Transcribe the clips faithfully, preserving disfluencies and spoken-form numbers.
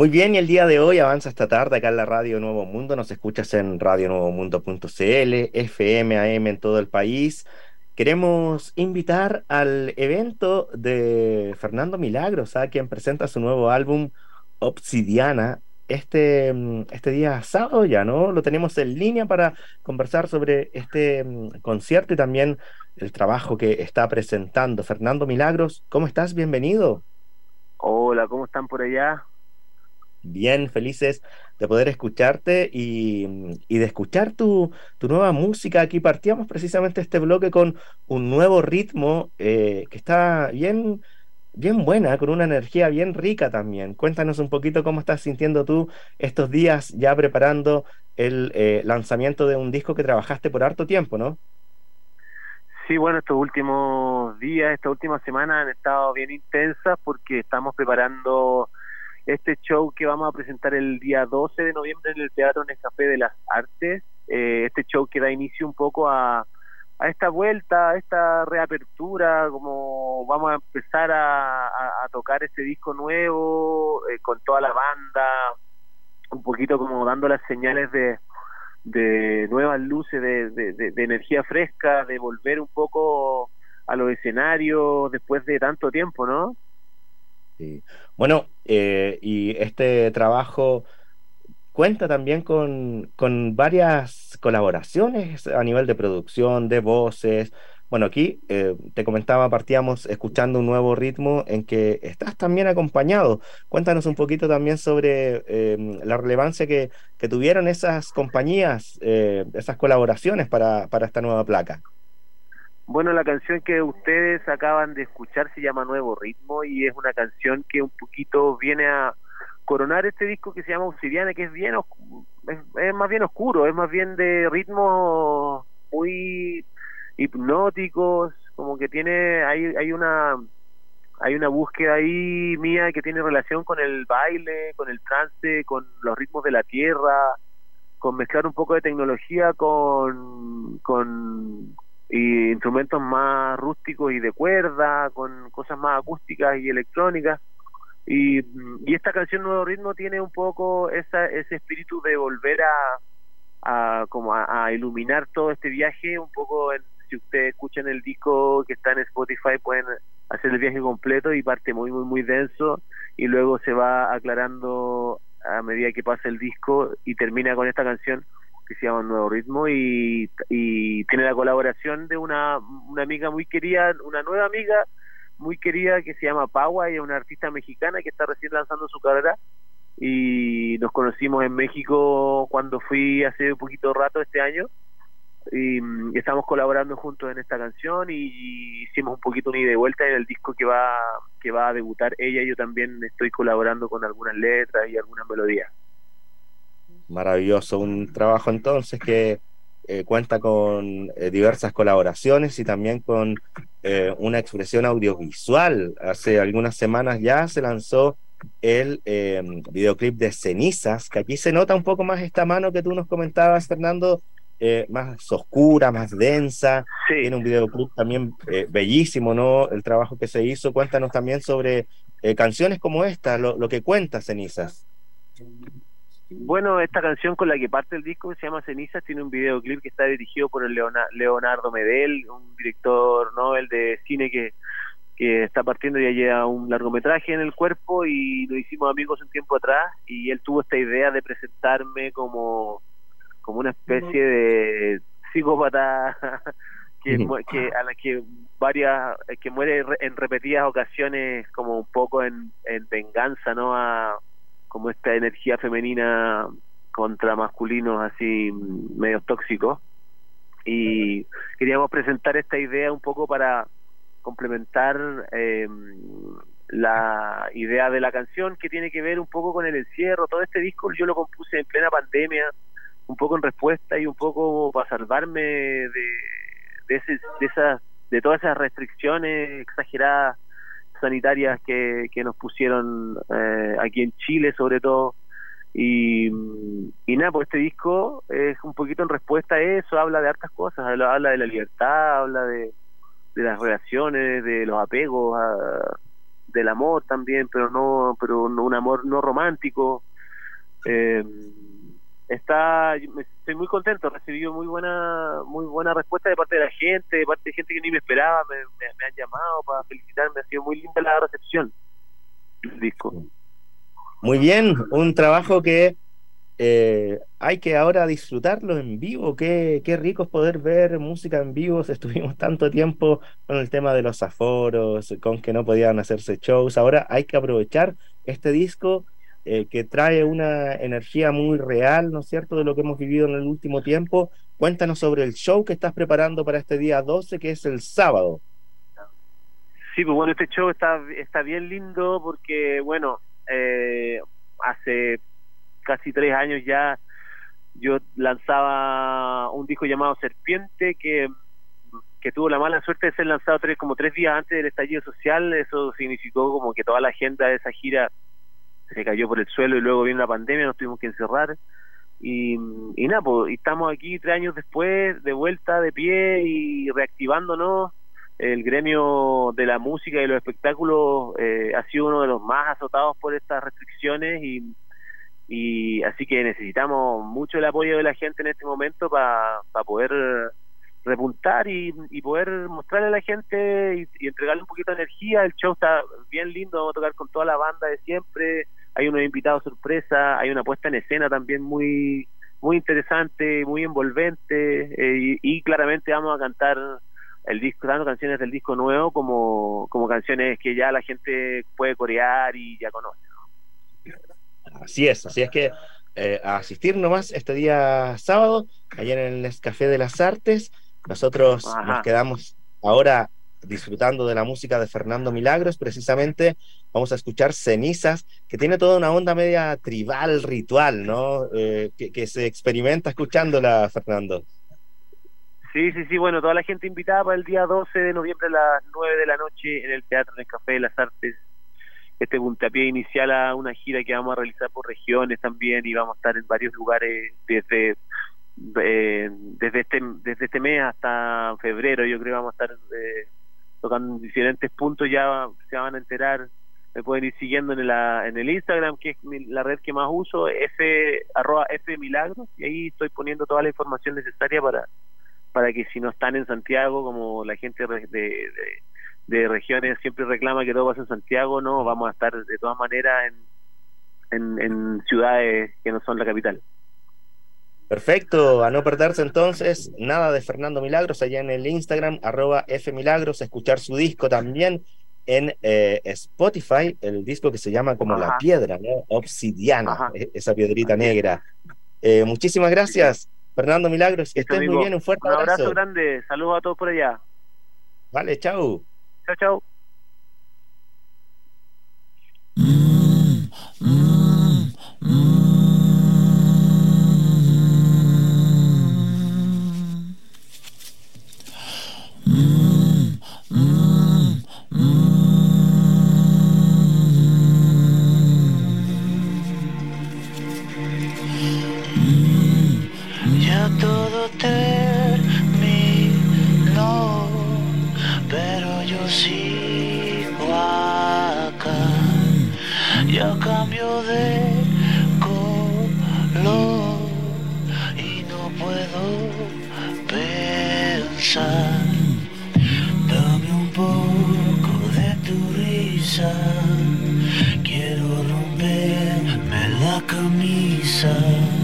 Muy bien, y el día de hoy avanza esta tarde acá en la Radio Nuevo Mundo. Nos escuchas en radio nuevo mundo punto c l, F M, A M en todo el país. Queremos invitar al evento de Fernando Milagros, a quien presenta su nuevo álbum Obsidiana. Este, mm, este día sábado ya, ¿no? Lo tenemos en línea para conversar sobre este mm, concierto y también el trabajo que está presentando. Fernando Milagros, ¿cómo estás? Bienvenido. Hola, ¿cómo están por allá? Bien, felices de poder escucharte y, y de escuchar tu, tu nueva música. Aquí partíamos precisamente este bloque con un nuevo ritmo eh, que está bien, bien buena, con una energía bien rica también. Cuéntanos un poquito cómo estás sintiendo tú estos días ya preparando el eh, lanzamiento de un disco que trabajaste por harto tiempo, ¿no? Sí, bueno, estos últimos días, estas últimas semanas han estado bien intensas porque estamos preparando este show que vamos a presentar el día doce de noviembre en el Teatro Nescafé de las Artes. Eh, este show que da inicio un poco a, a esta vuelta, a esta reapertura, como vamos a empezar a, a- a tocar este disco nuevo eh, con toda la banda, un poquito como dando las señales de de nuevas luces, de, de, de, de energía fresca, de volver un poco a los escenarios después de tanto tiempo, ¿no? Sí. Bueno, eh, y este trabajo cuenta también con, con varias colaboraciones a nivel de producción, de voces. Bueno, aquí eh, te comentaba, partíamos escuchando un nuevo ritmo en que estás también acompañado. Cuéntanos un poquito también sobre eh, la relevancia que, que tuvieron esas compañías, eh, esas colaboraciones para, para esta nueva placa. Bueno, la canción que ustedes acaban de escuchar se llama Nuevo Ritmo y es una canción que un poquito viene a coronar este disco que se llama Obsidiana, que es bien oscu- es, es más bien oscuro, es más bien de ritmos muy hipnóticos, como que tiene, hay, hay una hay una búsqueda ahí mía que tiene relación con el baile, con el trance, con los ritmos de la tierra, con mezclar un poco de tecnología con, con y instrumentos más rústicos y de cuerda, con cosas más acústicas y electrónicas. Y, y esta canción Nuevo Ritmo tiene un poco esa, ese espíritu de volver a, a como a, a iluminar todo este viaje un poco en, si ustedes escuchan el disco que está en Spotify pueden hacer el viaje completo y parte muy muy muy denso y luego se va aclarando a medida que pasa el disco y termina con esta canción que se llama Nuevo Ritmo y, y tiene la colaboración de una, una amiga muy querida, una nueva amiga muy querida que se llama Paua, y es una artista mexicana que está recién lanzando su carrera y nos conocimos en México cuando fui hace un poquito rato este año y, mm, estamos colaborando juntos en esta canción y, y hicimos un poquito una ida y vuelta en el disco que va que va a debutar ella. Yo también estoy colaborando con algunas letras y algunas melodías. Maravilloso, un trabajo entonces que eh, cuenta con eh, diversas colaboraciones y también con eh, una expresión audiovisual. Hace algunas semanas ya se lanzó el eh, videoclip de Cenizas, que aquí se nota un poco más esta mano que tú nos comentabas, Fernando, eh, más oscura, más densa. Sí, Tiene un videoclip también eh, bellísimo, ¿no? El trabajo que se hizo. Cuéntanos también sobre eh, canciones como esta, lo, lo que cuenta Cenizas. bueno, esta canción con la que parte el disco que se llama Cenizas tiene un videoclip que está dirigido por el Leona- Leonardo Medel, un director Nobel de cine que que está partiendo, ya lleva un largometraje en el cuerpo y lo hicimos amigos un tiempo atrás y él tuvo esta idea de presentarme como, como una especie de psicópata que, mu- que a la que varias que muere re- en repetidas ocasiones como un poco en, en venganza, ¿no? A como esta energía femenina contra masculinos así mm, medios tóxicos y queríamos presentar esta idea un poco para complementar eh, la idea de la canción que tiene que ver un poco con el encierro. Todo este disco yo lo compuse en plena pandemia, un poco en respuesta y un poco para salvarme de, de, ese, de, esas, de todas esas restricciones exageradas sanitarias que, que nos pusieron eh, aquí en Chile sobre todo. Y, y nada, pues este disco es un poquito en respuesta a eso, habla de hartas cosas, habla, habla de la libertad, habla de, de las relaciones, de los apegos, a- del amor también, pero no, pero no un amor no romántico. Eh, está, estoy muy contento, he recibido muy buena, muy buena respuesta de parte de la gente, de parte de gente que ni me esperaba, me, me, me han llamado para felicitarme, ha sido muy linda la recepción del disco. Muy bien, un trabajo que eh, hay que ahora disfrutarlo en vivo. Qué, qué rico es poder ver música en vivo. Estuvimos tanto tiempo con el tema de los aforos, con que no podían hacerse shows. Ahora hay que aprovechar este disco eh, que trae una energía muy real, ¿no es cierto?, de lo que hemos vivido en el último tiempo. Cuéntanos sobre el show que estás preparando para este día doce, que es el sábado. Sí, pues bueno, este show está, está bien lindo porque, bueno, eh, hace casi tres años ya yo lanzaba un disco llamado Serpiente que, que tuvo la mala suerte de ser lanzado tres, como tres días antes del estallido social. Eso significó como que toda la agenda de esa gira se cayó por el suelo y luego vino la pandemia, nos tuvimos que encerrar y, y nada, pues estamos aquí tres años después de vuelta de pie y reactivándonos. El gremio de la música y los espectáculos eh, ha sido uno de los más azotados por estas restricciones y, y así que necesitamos mucho el apoyo de la gente en este momento para pa poder repuntar y, y poder mostrarle a la gente y, y entregarle un poquito de energía. El show está bien lindo, vamos a tocar con toda la banda de siempre, hay unos invitados sorpresa, hay una puesta en escena también muy muy interesante, muy envolvente eh, y, y claramente vamos a cantar el disco, tanto canciones del disco nuevo como, como canciones que ya la gente puede corear y ya conoce. Así es, así es que eh, a asistir nomás este día sábado, allá en el Nescafé de las Artes. Nosotros Ajá. nos quedamos ahora disfrutando de la música de Fernando Milagros. Precisamente vamos a escuchar Cenizas, que tiene toda una onda media tribal, ritual, ¿no? Eh, que, que se experimenta escuchándola, Fernando. Sí, sí, sí, bueno, toda la gente invitada para el día doce de noviembre a las nueve de la noche en el Teatro Nescafé de las Artes. Este puntapié inicial a una gira que vamos a realizar por regiones también y vamos a estar en varios lugares desde eh, desde este desde este mes hasta febrero. Yo creo que vamos a estar eh, tocando en diferentes puntos, ya se van a enterar. Me pueden ir siguiendo en, la, en el Instagram, que es mi, la red que más uso, f, arroba fmilagros, y ahí estoy poniendo toda la información necesaria para para que si no están en Santiago, como la gente de, de, de regiones siempre reclama que todo pasa en Santiago, no, vamos a estar de todas maneras en, en, en ciudades que no son la capital. Perfecto, a no perderse entonces nada de Fernando Milagros allá en el Instagram, arroba fmilagros, escuchar su disco también en eh, Spotify, el disco que se llama como Ajá. La Piedra, ¿no? Obsidiana, Ajá. esa piedrita Ajá. negra. Eh, muchísimas gracias. Fernando Milagros, que estés amigo. Muy bien, un fuerte un abrazo. abrazo grande, saludos a todos por allá. Vale, chau. Chau, chau. Mm, mm, mm. Mm, mm, mm. Ya todo terminó, pero yo sigo acá. Ya cambio de color y no puedo pensar. Dame un poco de tu risa, quiero romperme la camisa.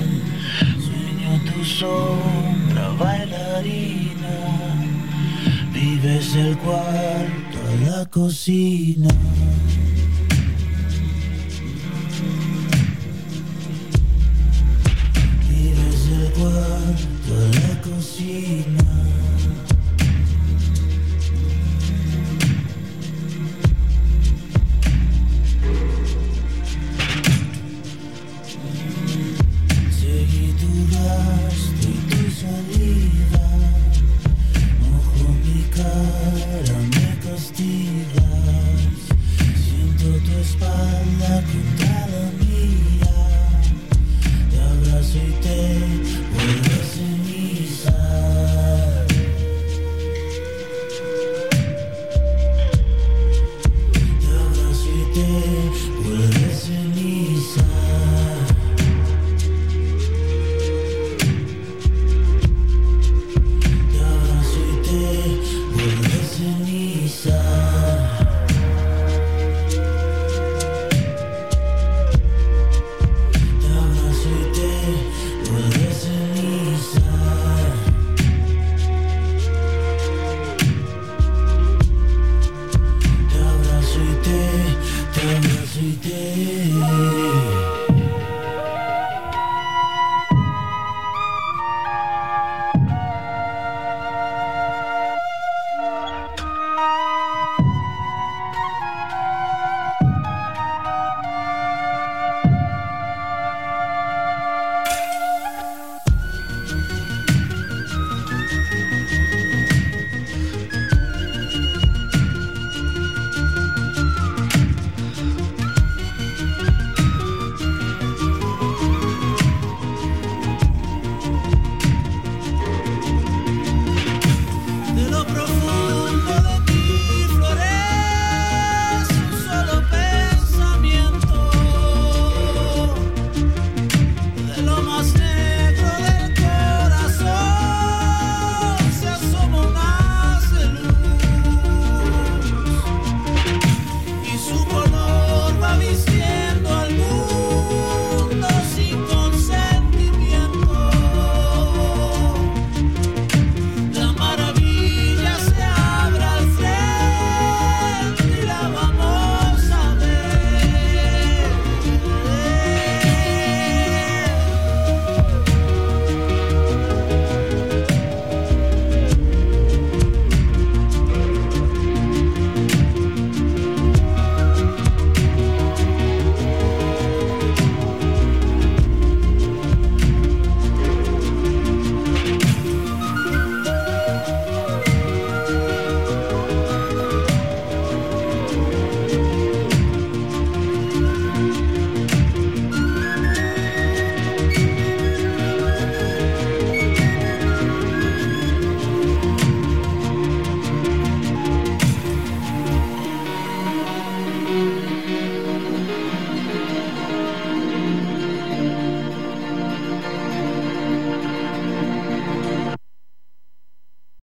Tu sombra bailarina, vives del cuarto a la cocina.